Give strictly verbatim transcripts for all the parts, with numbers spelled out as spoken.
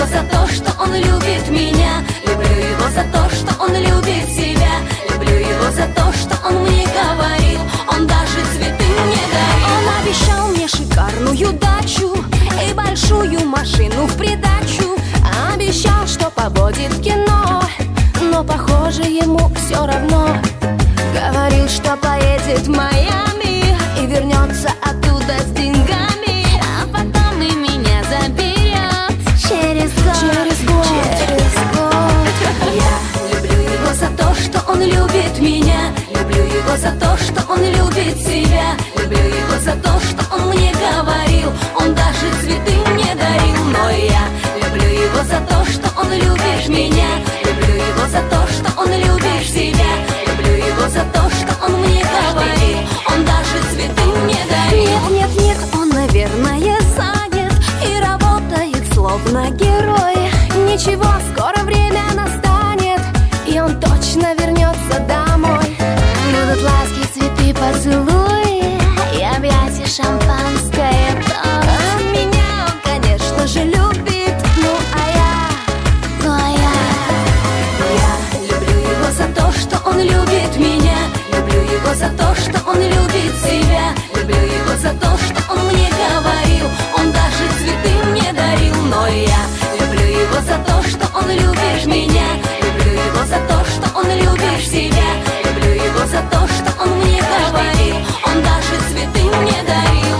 его за то, что он любит меня. Люблю его за то, что он любит себя. Люблю его за то, что он мне говорил. Он даже цветы мне дарил. Он обещал мне шикарную дачу и большую машину в придачу. Обещал, что поводит в кино, но, похоже, ему все равно. Говорил, что поедет в Майами и вернется оттуда с деньгами, а потом и меня заберет через год, через год, через год. Я люблю его за то, что он любит меня. Люблю его за то, что он любит себя. Люблю его за то, что он мне говорил. Он даже цветы мне дарил. Но я люблю его за то, что он любит меня. Люблю его за то, что он любит себя. Люблю его за то, что он мне говорил. Он даже цветы мне дарил. Нет, нет, нет, он, наверное, занят и работает словно герой. Ничего, скоро время настанет, и он точно вернется домой. Будут ласки, цветы, поцелуи и объятия, шампанское, торт. Меня он, конечно же, любит, ну а я, ну а я Я люблю его за то, что он любит меня. Люблю его за то, что он любит себя. Люблю его за то, что он мне говорил. Он даже цветы мне дарил. Но я люблю его за то, что он любит меня. Люблю его за то, что он любит себя. Люблю его за то, что он мне говорил. Он даже цветы мне дарил.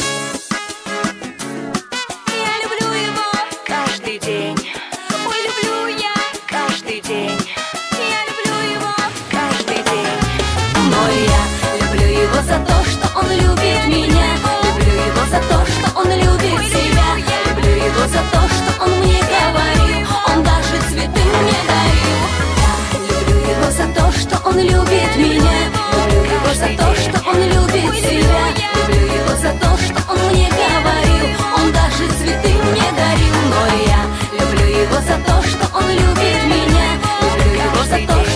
Я люблю его каждый день. Ой, люблю я каждый день. Я люблю его каждый день. Но я люблю его за то, что он любит меня. Люблю его за то, что он любит себя. Люблю его за то, что он мне говорил. Он даже цветы мне дарил. Я люблю его за то, что он любит меня. Люблю его за то, что он любит себя. Люблю его за то, что он мне говорил. Он даже цветы мне дарил. Но я люблю его за то, что он любит меня. Люблю его за то,